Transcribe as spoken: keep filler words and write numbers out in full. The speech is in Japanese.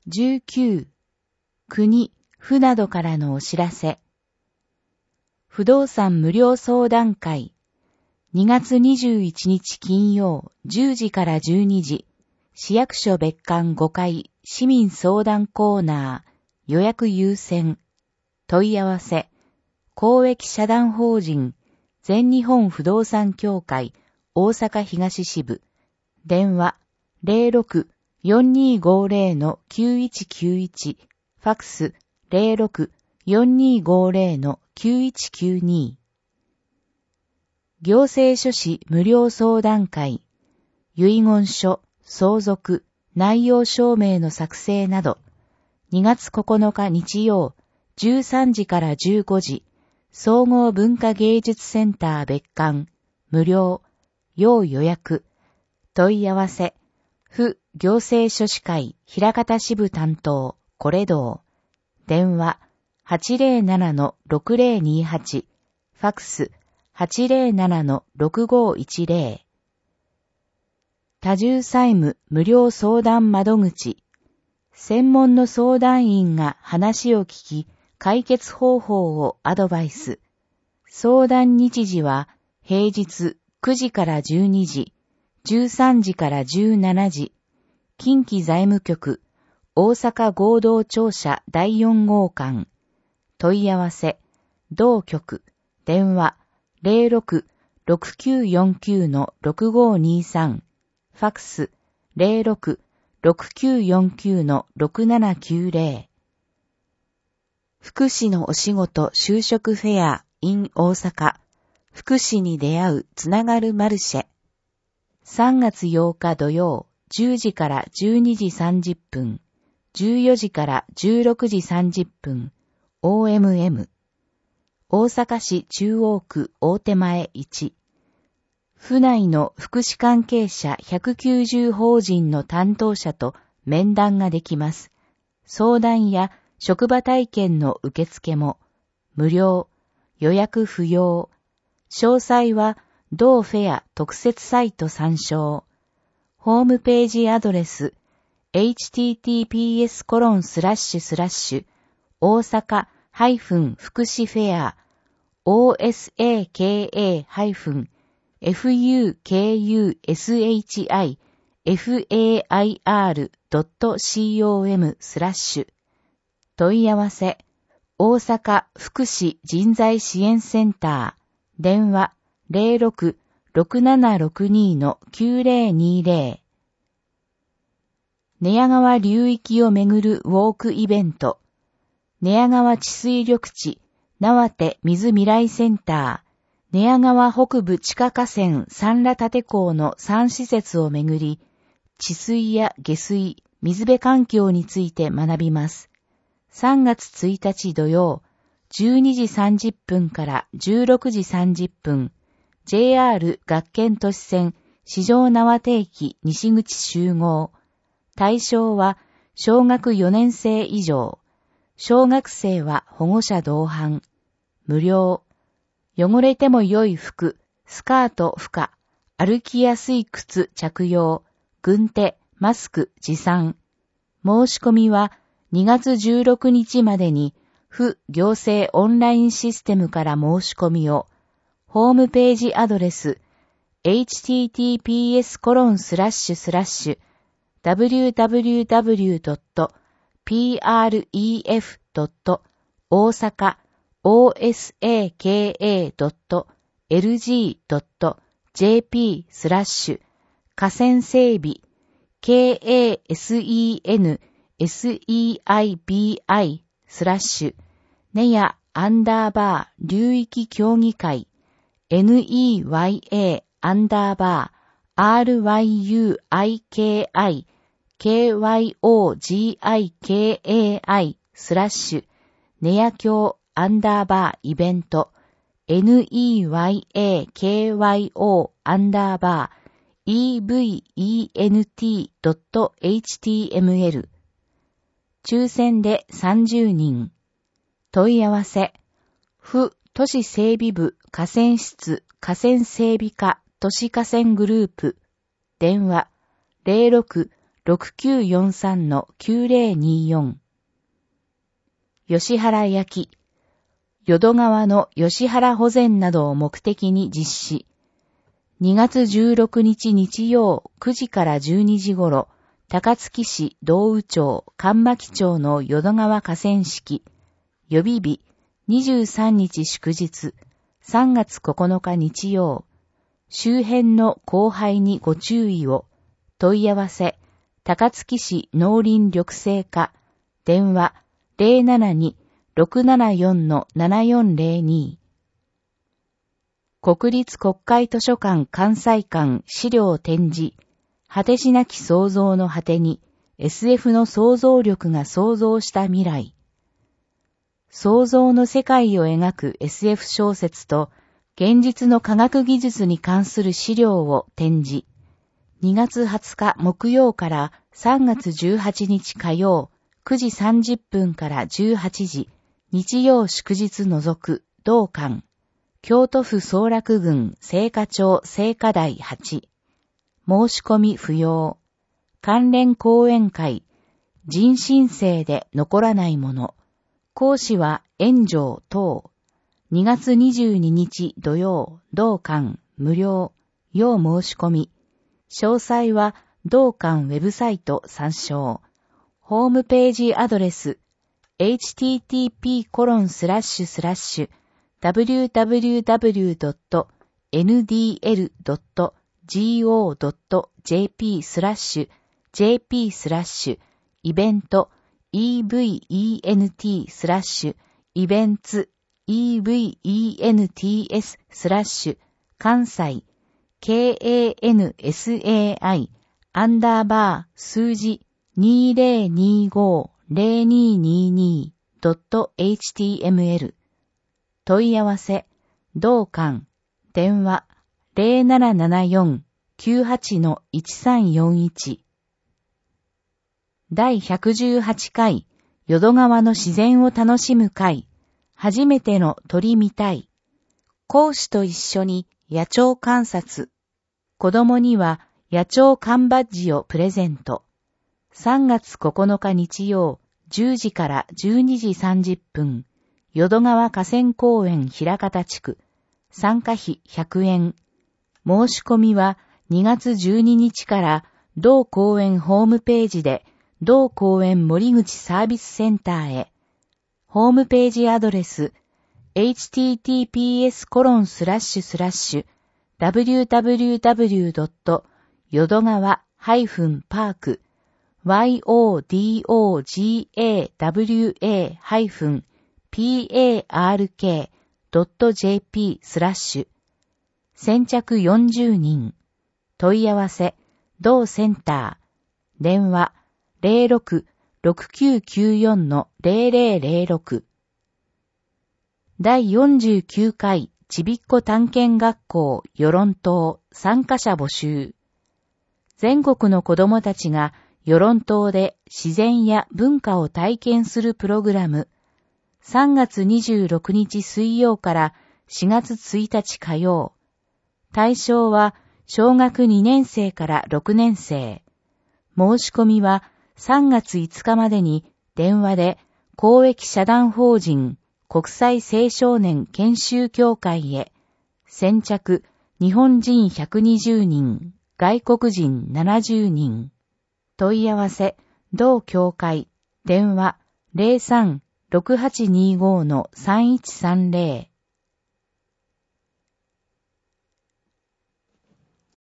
じゅうきゅう、国、府などからのお知らせ。不動産無料相談会、にがつにじゅういちにち金曜じゅうじからじゅうにじ、市役所別館ごかい市民相談コーナー、予約優先、問い合わせ、公益社団法人、全日本不動産協会、大阪東支部、電話 ゼロろく よんにーごーぜろ きゅういちきゅういち、ファックス ゼロろく よんにーごーぜろ きゅういちきゅうに。行政書士無料相談会、遺言書、相続、内容証明の作成など、にがつここのか日曜、じゅうさんじからじゅうごじ、総合文化芸術センター別館、無料、要予約、問い合わせ、府行政書士会枚方支部担当、コレドー、電話 はちゼロななのろくゼロにはち、ファックス はちゼロななのろくごいちゼロ。多重債務無料相談窓口、専門の相談員が話を聞き、解決方法をアドバイス。相談日時は平日くじからじゅうにじ、じゅうさんじからじゅうしちじ、近畿財務局、大阪合同庁舎だいよん号館、問い合わせ、同局、電話 ゼロろく ろくきゅうよんきゅうのろくごにさん、ファックス ゼロろく ろくきゅうよんきゅうのろくななきゅうゼロ。福祉のお仕事就職フェア in 大阪、福祉に出会うつながるマルシェ。さんがつようか土曜、じゅうじからじゅうにじさんじゅっぷん、じゅうよじからじゅうろくじさんじゅっぷん、オーエムエム。大阪市中央区大手前いち。府内の福祉関係者ひゃくきゅうじゅう法人の担当者と面談ができます。相談や職場体験の受付も無料、予約不要。詳細は同フェア特設サイト参照。ホームページアドレス エイチティーティーピーエスコロンスラッシュスラッシュ 大阪福祉フェア オーエスエーケーエー エフユーケーユーエスエイチアイ フェア ドット コム スラッシュ問い合わせ大阪福祉人材支援センター電話 ゼロろく ろくななろくにのきゅうゼロにゼロ。寝屋川流域をめぐるウォークイベント。寝屋川治水緑地縄手水未来センター寝屋川北部地下河川三良立港のさん施設をめぐり、治水や下水、水辺環境について学びます。さんがつついたち土曜、じゅうにじさんじゅっぷんからじゅうろくじさんじゅっぷん、ジェイアール 学研都市線四条縄手駅西口集合。対象は小学よねん生以上。小学生は保護者同伴。無料。汚れても良い服、スカート不可、歩きやすい靴着用、軍手、マスク持参。申し込みはにがつじゅうろくにちまでに、府行政オンラインシステムから申し込みを、ホームページアドレス、エイチティーティーピーエスコロンスラッシュスラッシュダブリューダブリューダブリュードットピーアールイーエフドット大阪オーエスエーケーエードットエルジードットジェーピースラッシュ河川整備 ケーエーエスイーエヌエスイーアイビーアイ スラッシュネヤアンダーバー流域協議会 エヌイーワイエー アンダーバー アールワイユーアイケーアイ ケーワイオージーアイケーエーアイ スラッシュネヤ協アンダーバーイベント エヌイーワイエーケーワイオー アンダーバー イーブイイーエヌティー ドット エイチティーエムエル 抽選でさんじゅうにん問い合わせ府都市整備部河川室河川整備課都市河川グループ電話 ゼロろくろくきゅうよんさんのきゅうぜろによん。吉原焼、淀川の吉原保全などを目的に実施。にがつじゅうろくにち日曜くじからじゅうにじ頃、高槻市道宇町神巻町の淀川河川敷、予備日にじゅうさんにち祝日、さんがつここのか日曜、周辺の降灰にご注意を、問い合わせ、高槻市農林緑生課、電話 ゼロななに ろくななよん ななよんゼロに。国立国会図書館関西館資料展示、果てしなき創造の果てに エスエフ の想像力が創造した未来。創造の世界を描く エスエフ 小説と現実の科学技術に関する資料を展示。にがつはつか木曜からさんがつじゅうはちにち火曜くじさんじゅっぷんからじゅうはちじ、日曜祝日除く同館。京都府総楽郡聖火町聖火台はち。申し込み不要。関連講演会。人申請で残らないもの。講師は炎上等。にがつにじゅうににち土曜、同館無料。要申し込み。詳細は同館ウェブサイト参照。ホームページアドレス。エイチティーティーピーコロンスラッシュスラッシュダブリューダブリューダブリュードットエヌディーエルドットゴードットジェーピースラッシュ ジェーピー スラッシュイベント イーブイイーエヌティー スラッシュイベンツ イーブイイーエヌティーエス スラッシュ関西 ケーエーエヌエスエーアイ アンダーバー数字にぜろにご ゼロににに ドット エイチティーエムエル 問い合わせ、同館、電話、ゼロななななよん きゅうはち いちさんよんいち。第ひゃくじゅうはちかい、淀川の自然を楽しむ会、初めての鳥見たい。講師と一緒に野鳥観察。子供には野鳥缶バッジをプレゼント。さんがつここのか日曜、じゅうじからじゅうにじさんじゅっぷん。淀川河川公園平方地区。参加費ひゃくえん。申し込みはにがつじゅうににちから同公園ホームページで同公園森口サービスセンターへ。ホームページアドレス エイチティーティーピーエスコロンスラッシュスラッシュダブリューダブリューダブリュードット淀川パーク ワイオーディーオージーエーダブリューエー ピーエーアールケー ドット ジェーピー スラッシュ先着よんじゅうにん問い合わせ同センター電話 ゼロろく ろくきゅうきゅうよん ゼロゼロゼロろく 第よんじゅうきゅうかいちびっこ探検学校与論島参加者募集。全国の子どもたちが与論島で自然や文化を体験するプログラム。さんがつにじゅうろくにち水曜からしがつついたち火曜。対象は小学にねんせいからろくねんせい。申し込みはさんがついつかまでに電話で公益社団法人国際青少年研修協会へ。先着日本人ひゃくにじゅうにん、外国人ななじゅうにん。問い合わせ同協会電話 ゼロさん ろくはちにご さんいちさんゼロ